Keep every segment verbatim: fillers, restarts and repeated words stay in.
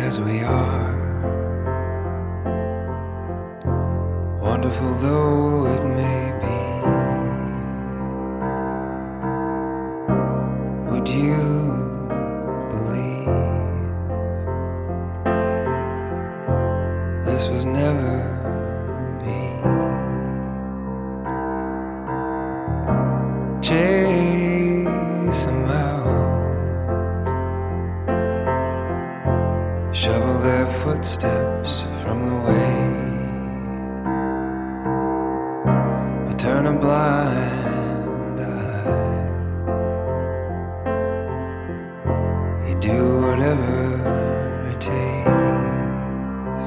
as we are. Wonderful though it may be, would you believe this was never me? Chase 'em out, shovel their footsteps from the way, or turn a blind eye. You do whatever it takes,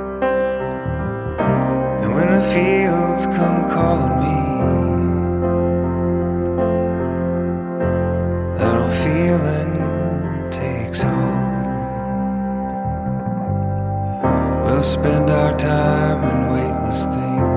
and when the fields come calling me, that old feeling takes hold. We'll spend our time in weightless things,